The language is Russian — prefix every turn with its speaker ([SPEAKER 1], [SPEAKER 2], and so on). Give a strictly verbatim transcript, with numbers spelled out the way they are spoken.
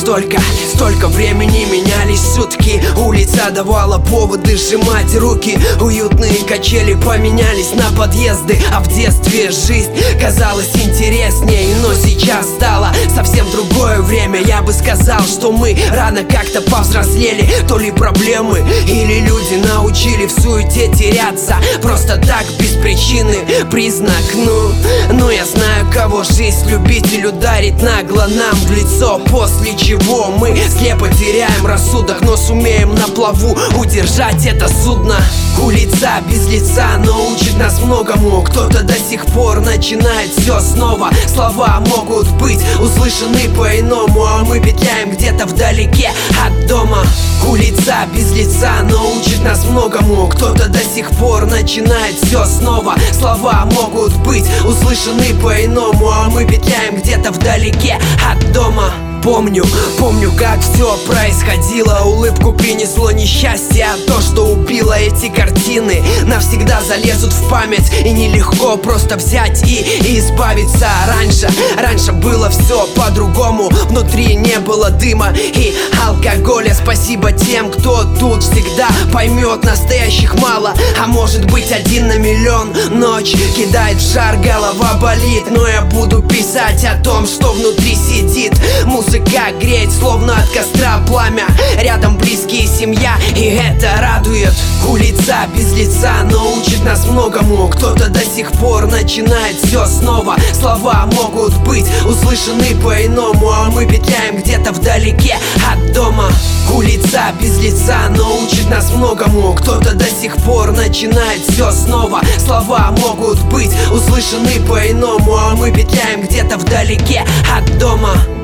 [SPEAKER 1] Столько, столько времени менялись сутки. Улица давала поводы сжимать руки. Уютные качели поменялись на подъезды. А в детстве жизнь казалась интереснее. Но сейчас стало совсем другое время. Я бы сказал, что мы рано как-то повзрослели. То ли проблемы, или люди научили в суете теряться просто так, без причины. Признак, ну, ну я знаю, кого жизнь любитель ударит нагло нам в лицо. После чего мы слепо теряем рассудок, но сумеем на плаву удержать это судно. Улица без лица научит нас многому. Кто-то до сих пор начинает все снова. Слова могут быть услышаны по-иному, а мы петляем где-то вдалеке от дома. Улица без лица научит нас многому. Кто-то до сих пор начинает все снова. Слова могут быть услышаны по-иному, а мы петляем где-то вдалеке от дома. Помню, помню, как все происходило. Улыбку принесло несчастье, а то, что убило эти картины, навсегда залезут в память. И нелегко просто взять и, и избавиться. Раньше, раньше было все по-другому. Внутри не было дыма и алкоголя. Спасибо тем, кто тут всегда поймет. Настоящих мало, а может быть один на миллион. Ночь кидает в жар, голова болит, но я буду писать о том, что внутри сидит. Музыка греет, словно от костра пламя. Рядом близкие, семья, и это радует. Улица без лица научит нас многому. Кто-то до сих пор начинает все снова. Слова могут быть услышаны по-иному, а мы петляем где-то вдалеке от дома. Улица без лица научит нас многому. Кто-то до сих пор начинает все снова. Слова могут быть услышаны по-иному, а мы петляем где-то вдалеке от дома.